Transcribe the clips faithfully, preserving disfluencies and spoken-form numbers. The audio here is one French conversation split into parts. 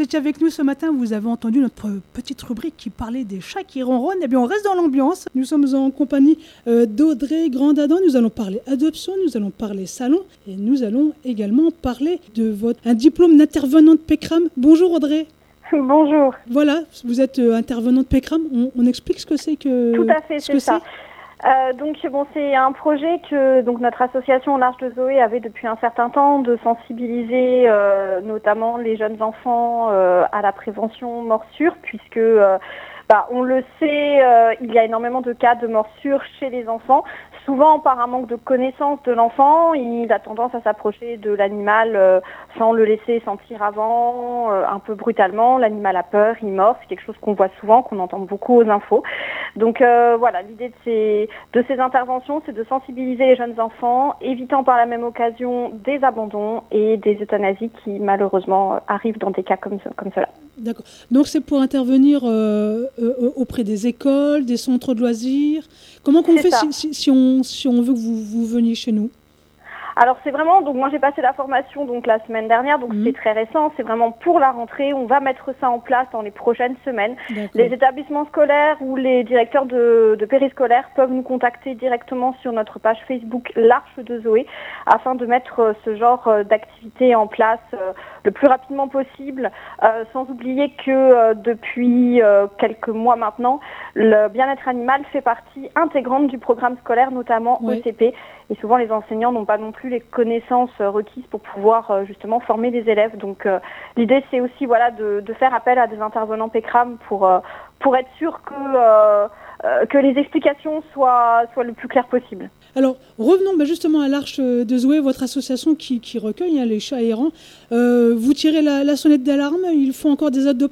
étiez avec nous ce matin, vous avez entendu notre petite rubrique qui parlait des chats qui ronronnent. Eh bien, on reste dans l'ambiance. Nous sommes en compagnie euh, d'Audrey Grandadam. Nous allons parler adoption, nous allons parler salon et nous allons également parler de votre un diplôme d'intervenante P C R A M. Bonjour Audrey. Bonjour. Voilà, vous êtes euh, intervenante P C R A M. On, on explique ce que c'est que. Tout à fait, c'est ça. Euh, donc bon, c'est un projet que donc notre association L'Arche de Zoé avait depuis un certain temps de sensibiliser euh, notamment les jeunes enfants euh, à la prévention morsure, puisque euh, bah, on le sait, euh, il y a énormément de cas de morsure chez les enfants. Souvent, par un manque de connaissance de l'enfant, il a tendance à s'approcher de l'animal euh, sans le laisser sentir avant, euh, un peu brutalement. L'animal a peur, il mord. C'est quelque chose qu'on voit souvent, qu'on entend beaucoup aux infos. Donc euh, voilà, l'idée de ces, de ces interventions, c'est de sensibiliser les jeunes enfants, évitant par la même occasion des abandons et des euthanasies qui malheureusement arrivent dans des cas comme, comme cela. D'accord. Donc c'est pour intervenir euh, euh, auprès des écoles, des centres de loisirs. Comment qu'on fait si, si, si, on, si on veut que vous, vous veniez chez nous ? Alors c'est vraiment, donc moi j'ai passé la formation donc la semaine dernière, donc mmh. c'est très récent, c'est vraiment pour la rentrée, on va mettre ça en place dans les prochaines semaines. D'accord. Les établissements scolaires ou les directeurs de, de périscolaires peuvent nous contacter directement sur notre page Facebook L'Arche de Zoé afin de mettre ce genre d'activité en place euh, le plus rapidement possible, euh, sans oublier que euh, depuis euh, quelques mois maintenant, le bien-être animal fait partie intégrante du programme scolaire, notamment oui. E C P, et souvent les enseignants n'ont pas non plus les connaissances requises pour pouvoir euh, justement former les élèves. Donc euh, l'idée c'est aussi voilà de, de faire appel à des intervenants P C R A M pour euh, pour être sûr que euh, euh, que les explications soient soient le plus claires possible. Alors revenons bah, justement à l'Arche de Zoé, votre association qui, qui recueille hein, les chats errants. Euh, vous tirez la, la sonnette d'alarme, il faut encore des adoptants ?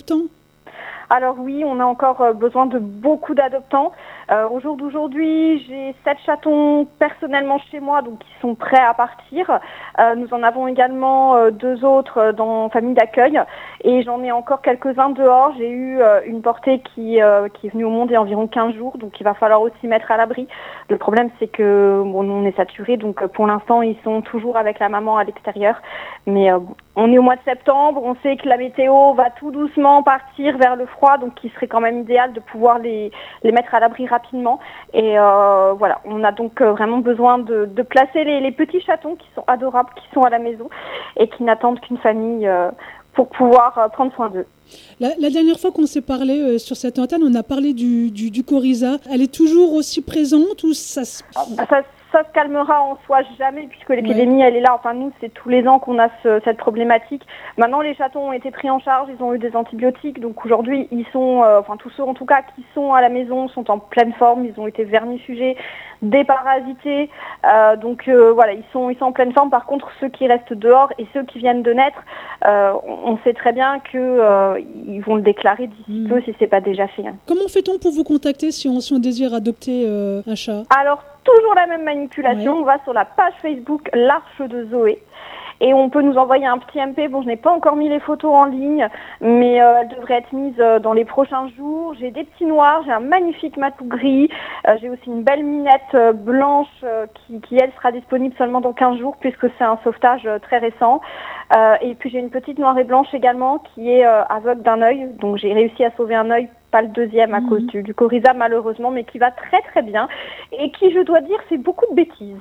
Alors oui, on a encore besoin de beaucoup d'adoptants. Euh, au jour d'aujourd'hui, j'ai sept chatons personnellement chez moi, donc qui sont prêts à partir. Euh, nous en avons également euh, deux autres dans famille d'accueil, et j'en ai encore quelques-uns dehors. J'ai eu euh, une portée qui, euh, qui est venue au monde il y a environ quinze jours, donc il va falloir aussi mettre à l'abri. Le problème, c'est que bon, on est saturé, donc pour l'instant, ils sont toujours avec la maman à l'extérieur. Mais euh, on est au mois de septembre, on sait que la météo va tout doucement partir vers le froid, donc il serait quand même idéal de pouvoir les, les mettre à l'abri rapidement. Et euh, voilà, on a donc vraiment besoin de, de placer les, les petits chatons qui sont adorables, qui sont à la maison et qui n'attendent qu'une famille euh, pour pouvoir euh, prendre soin d'eux. La, la dernière fois qu'on s'est parlé euh, sur cette antenne, on a parlé du, du, du coryza. Elle est toujours aussi présente ou ça se... Ah, ça, ça se calmera en soi jamais, puisque l'épidémie, ouais. elle est là. Enfin, nous, c'est tous les ans qu'on a ce, cette problématique. Maintenant, les chatons ont été pris en charge, ils ont eu des antibiotiques. Donc aujourd'hui, ils sont, euh, enfin tous ceux en tout cas qui sont à la maison sont en pleine forme. Ils ont été vernissugés, déparasités. Euh, donc euh, voilà, ils sont, ils sont en pleine forme. Par contre, ceux qui restent dehors et ceux qui viennent de naître, euh, on sait très bien que euh, ils vont le déclarer d'ici mmh. peu si c'est pas déjà fait. Hein. Comment fait-on pour vous contacter si on, si on désire adopter euh, un chat ? Alors, toujours la même manipulation, ouais. On va sur la page Facebook L'Arche de Zoé et on peut nous envoyer un petit M P. Bon, je n'ai pas encore mis les photos en ligne, mais euh, elles devraient être mises euh, dans les prochains jours. J'ai des petits noirs, j'ai un magnifique matou gris, euh, j'ai aussi une belle minette euh, blanche euh, qui, qui, elle, sera disponible seulement dans quinze jours puisque c'est un sauvetage euh, très récent. Euh, et puis j'ai une petite noire et blanche également qui est euh, aveugle d'un œil, donc j'ai réussi à sauver un œil, pas le deuxième à mmh. cause du, du coryza malheureusement, mais qui va très très bien et qui, je dois dire, fait beaucoup de bêtises.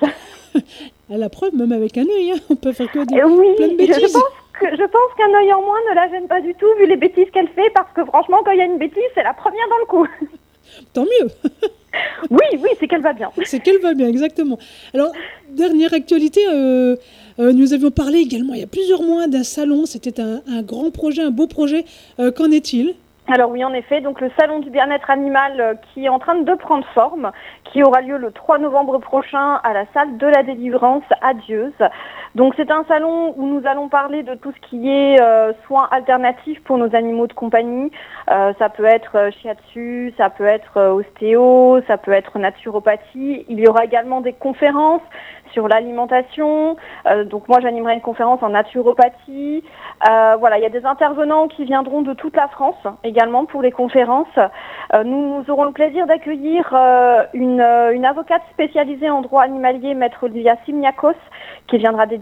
À la preuve, même avec un œil, hein, on peut faire que des euh, oui, plein de bêtises. Je, je pense que je pense qu'un œil en moins ne la gêne pas du tout vu les bêtises qu'elle fait, parce que franchement, quand il y a une bêtise, c'est la première dans le coup. Tant mieux. Oui, oui, c'est qu'elle va bien. C'est qu'elle va bien, exactement. Alors, dernière actualité, euh, euh, nous avions parlé également il y a plusieurs mois d'un salon. C'était un, un grand projet, un beau projet. Euh, qu'en est-il ? Alors oui, en effet, donc le salon du bien-être animal euh, qui est en train de prendre forme, qui aura lieu le trois novembre prochain à la salle de la Délivrance à Dieuze. Donc c'est un salon où nous allons parler de tout ce qui est euh, soins alternatifs pour nos animaux de compagnie. Euh, ça peut être euh, shiatsu, ça peut être euh, ostéo, ça peut être naturopathie. Il y aura également des conférences sur l'alimentation. Euh, donc moi j'animerai une conférence en naturopathie. Euh, voilà, il y a des intervenants qui viendront de toute la France également pour les conférences. Euh, nous, nous aurons le plaisir d'accueillir euh, une, une avocate spécialisée en droit animalier, maître Olivia Simniakos, qui viendra dédier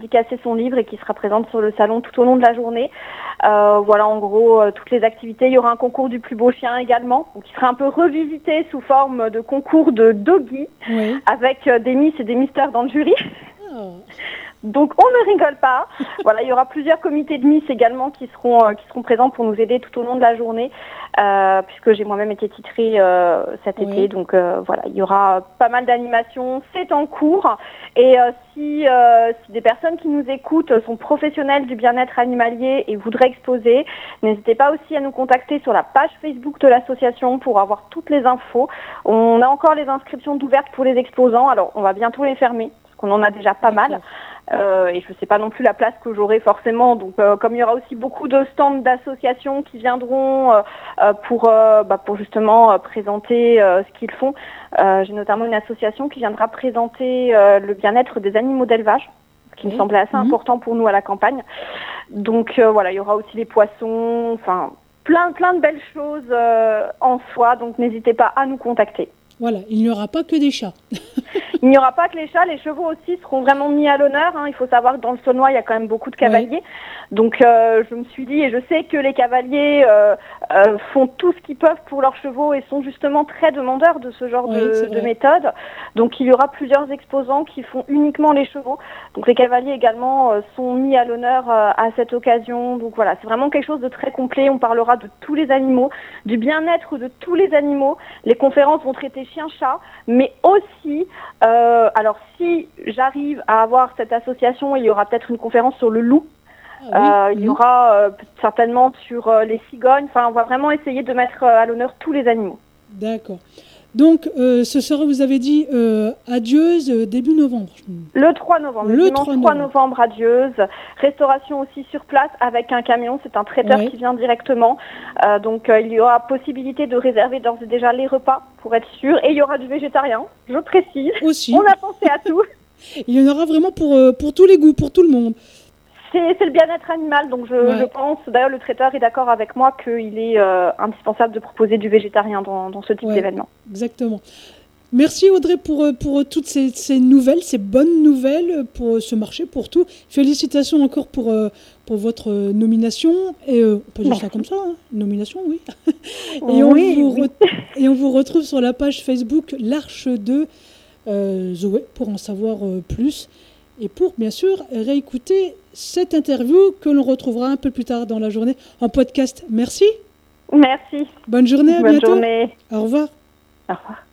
dédicacer son livre et qui sera présente sur le salon tout au long de la journée. Euh, voilà, en gros, euh, toutes les activités. Il y aura un concours du plus beau chien également, donc qui sera un peu revisité sous forme de concours de doggy, oui. avec euh, des Miss et des Misters dans le jury. Oh. Donc on ne rigole pas. Voilà, il y aura plusieurs comités de Miss également qui seront euh, qui seront présents pour nous aider tout au long de la journée, euh, puisque j'ai moi-même été titrée euh, cet oui. été. Donc euh, voilà, il y aura pas mal d'animations. C'est en cours. Et euh, si euh, si des personnes qui nous écoutent sont professionnels du bien-être animalier et voudraient exposer, n'hésitez pas aussi à nous contacter sur la page Facebook de l'association pour avoir toutes les infos. On a encore les inscriptions d'ouvertes pour les exposants. Alors on va bientôt les fermer. On en a déjà pas mal euh, et je ne sais pas non plus la place que j'aurai forcément. Donc euh, comme il y aura aussi beaucoup de stands d'associations qui viendront euh, euh, pour, euh, bah, pour justement euh, présenter euh, ce qu'ils font. Euh, j'ai notamment une association qui viendra présenter euh, le bien-être des animaux d'élevage, ce qui oui. me semblait assez mmh. important pour nous à la campagne. Donc euh, voilà, il y aura aussi les poissons, enfin plein plein de belles choses euh, en soi. Donc n'hésitez pas à nous contacter. Voilà, il n'y aura pas que des chats. Il n'y aura pas que les chats, les chevaux aussi seront vraiment mis à l'honneur. Hein. Il faut savoir que dans le Saulnois, il y a quand même beaucoup de cavaliers. Oui. Donc euh, je me suis dit, et je sais que les cavaliers euh, euh, font tout ce qu'ils peuvent pour leurs chevaux et sont justement très demandeurs de ce genre oui, de, de méthode. Donc il y aura plusieurs exposants qui font uniquement les chevaux. Donc les cavaliers également euh, sont mis à l'honneur euh, à cette occasion. Donc voilà, c'est vraiment quelque chose de très complet. On parlera de tous les animaux, du bien-être de tous les animaux. Les conférences vont traiter chien-chat, mais aussi... Euh, alors si j'arrive à avoir cette association, il y aura peut-être une conférence sur le loup. Ah, oui, euh, il y aura euh, certainement sur euh, les cigognes. Enfin, on va vraiment essayer de mettre euh, à l'honneur tous les animaux. D'accord. Donc, euh, ce sera, vous avez dit, euh, à Dieuze, euh, début novembre. Le trois novembre. Le, le dimanche trois novembre. trois novembre à Dieuze. Restauration aussi sur place avec un camion. C'est un traiteur ouais. qui vient directement. Euh, donc, euh, il y aura possibilité de réserver d'ores et déjà les repas pour être sûr. Et il y aura du végétarien, je précise. Aussi. On a pensé à tout. Il y en aura vraiment pour, euh, pour tous les goûts, pour tout le monde. C'est, c'est le bien-être animal, donc je, ouais. je pense, d'ailleurs le traiteur est d'accord avec moi qu'il est euh, indispensable de proposer du végétarien dans, dans ce type ouais, d'événement. Exactement. Merci Audrey pour, pour toutes ces, ces nouvelles, ces bonnes nouvelles pour ce marché, pour tout. Félicitations encore pour, pour votre nomination. Et on peut dire ça comme ça, hein, nomination, oui. et, oui, on vous oui. Re- et on vous retrouve sur la page Facebook L'Arche de euh, Zoé pour en savoir euh, plus. Et pour, bien sûr, réécouter cette interview que l'on retrouvera un peu plus tard dans la journée en podcast. Merci. Merci. Bonne journée, à Bonne bientôt. Journée. Au revoir. Au revoir.